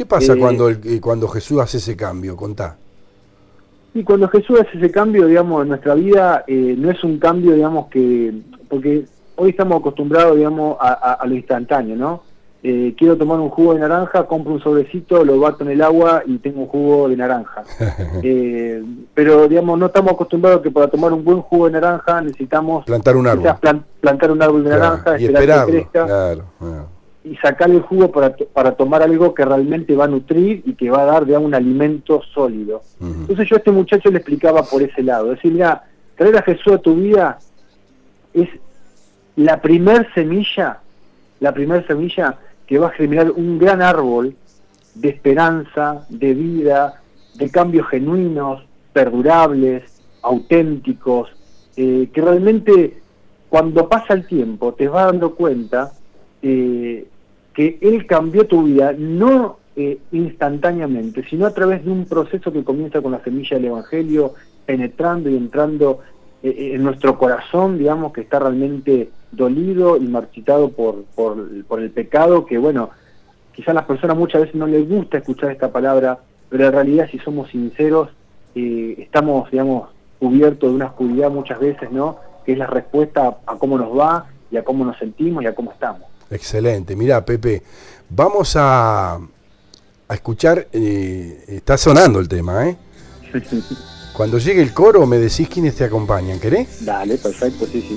¿Qué pasa cuando Jesús hace ese cambio? Contá. Y cuando Jesús hace ese cambio, digamos, en nuestra vida, no es un cambio, digamos, porque hoy estamos acostumbrados, digamos, a lo instantáneo, ¿no? Quiero tomar un jugo de naranja, compro un sobrecito, lo bato en el agua y tengo un jugo de naranja. Pero, digamos, no estamos acostumbrados que para tomar un buen jugo de naranja necesitamos plantar un árbol. Plantar un árbol de naranja, y esperar que crezca, claro. y sacarle el jugo para tomar algo que realmente va a nutrir y que va a dar, digamos, un alimento sólido. Entonces yo a este muchacho le explicaba por ese lado. Es decir, mira, traer a Jesús a tu vida es la primer semilla que va a germinar un gran árbol de esperanza, de vida, de cambios genuinos, perdurables, auténticos, que realmente cuando pasa el tiempo te vas dando cuenta que Él cambió tu vida, no instantáneamente, sino a través de un proceso que comienza con la semilla del Evangelio, penetrando y entrando en nuestro corazón, digamos, que está realmente dolido y marchitado por el pecado, que bueno, quizás a las personas muchas veces no les gusta escuchar esta palabra, pero en realidad, si somos sinceros, estamos, digamos, cubiertos de una oscuridad muchas veces, ¿no? Que es la respuesta a cómo nos va y a cómo nos sentimos y a cómo estamos. Excelente. Mirá, Pepe, vamos a escuchar, está sonando el tema, ¿eh? Cuando llegue el coro me decís quiénes te acompañan, ¿querés? Dale, perfecto, sí.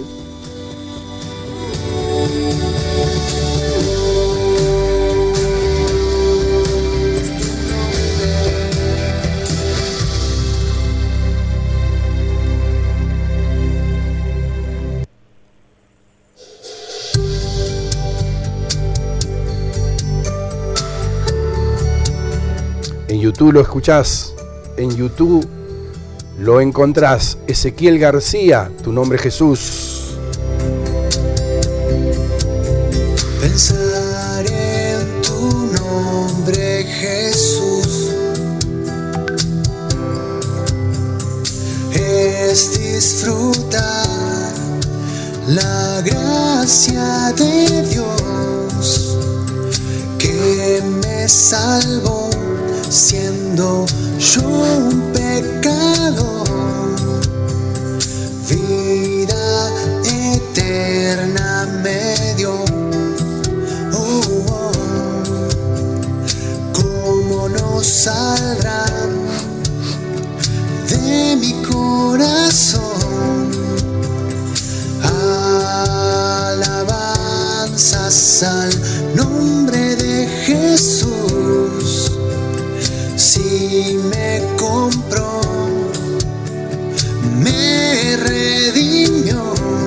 En YouTube lo escuchás, en YouTube lo encontrás. Ezequiel García, Tu Nombre Jesús. Pensar en tu nombre Jesús es disfrutar la gracia de Dios que me salvó siendo yo un pecador. Vida eterna me dio. ¿Cómo no saldrán de mi corazón alabanzas al nombre de Jesús? Si me compró, me redimió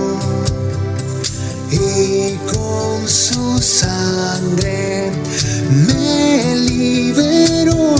y con su sangre me liberó.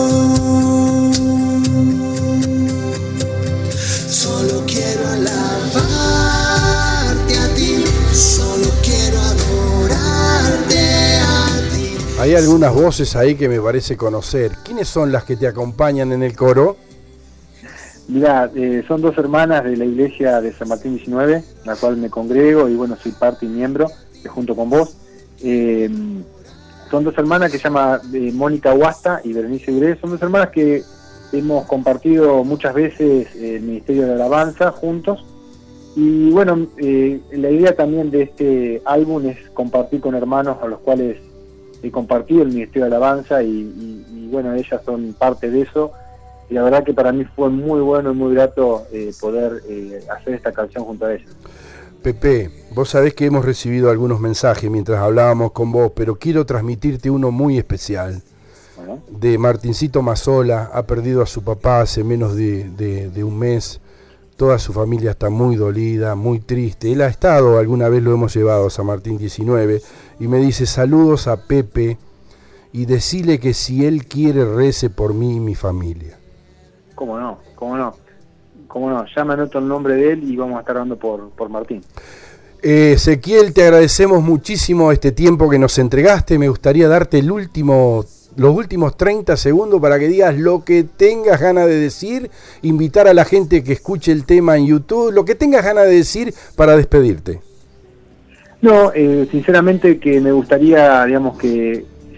Solo quiero alabarte a ti, solo quiero adorarte a ti. Hay algunas voces ahí que me parece conocer. ¿Quiénes son las que te acompañan en el coro? Mirá, son dos hermanas de la iglesia de San Martín 19, la cual me congrego y bueno, soy parte y miembro, junto con vos. Son dos hermanas que se llaman Mónica Huasta y Berenice Gre. Son dos hermanas que hemos compartido muchas veces el Ministerio de la Alabanza juntos. Y bueno, la idea también de este álbum es compartir con hermanos a los cuales he compartido el Ministerio de Alabanza y bueno, ellas son parte de eso. Y la verdad que para mí fue muy bueno y muy grato poder hacer esta canción junto a ellos. Pepe, vos sabés que hemos recibido algunos mensajes mientras hablábamos con vos, pero quiero transmitirte uno muy especial. Bueno. De Martincito Mazzola, ha perdido a su papá hace menos de un mes. Toda su familia está muy dolida, muy triste. Él ha estado, alguna vez lo hemos llevado a San Martín 19, y me dice: saludos a Pepe y decile que si él quiere rece por mí y mi familia. ¿Cómo no? Ya me anoto el nombre de él y vamos a estar hablando por Martín. Ezequiel, te agradecemos muchísimo este tiempo que nos entregaste. Me gustaría darte los últimos 30 segundos para que digas lo que tengas ganas de decir, invitar a la gente que escuche el tema en YouTube, lo que tengas ganas de decir para despedirte. No, sinceramente que me gustaría, digamos, que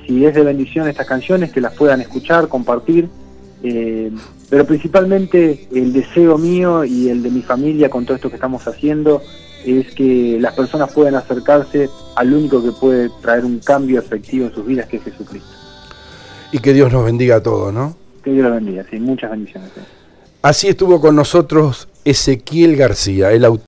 si es de bendición estas canciones, que las puedan escuchar, compartir, pero principalmente el deseo mío y el de mi familia con todo esto que estamos haciendo es que las personas puedan acercarse al único que puede traer un cambio efectivo en sus vidas, que es Jesucristo. Y que Dios nos bendiga a todos, ¿no? Que Dios los bendiga, sí, muchas bendiciones. Así estuvo con nosotros Ezequiel García, el autor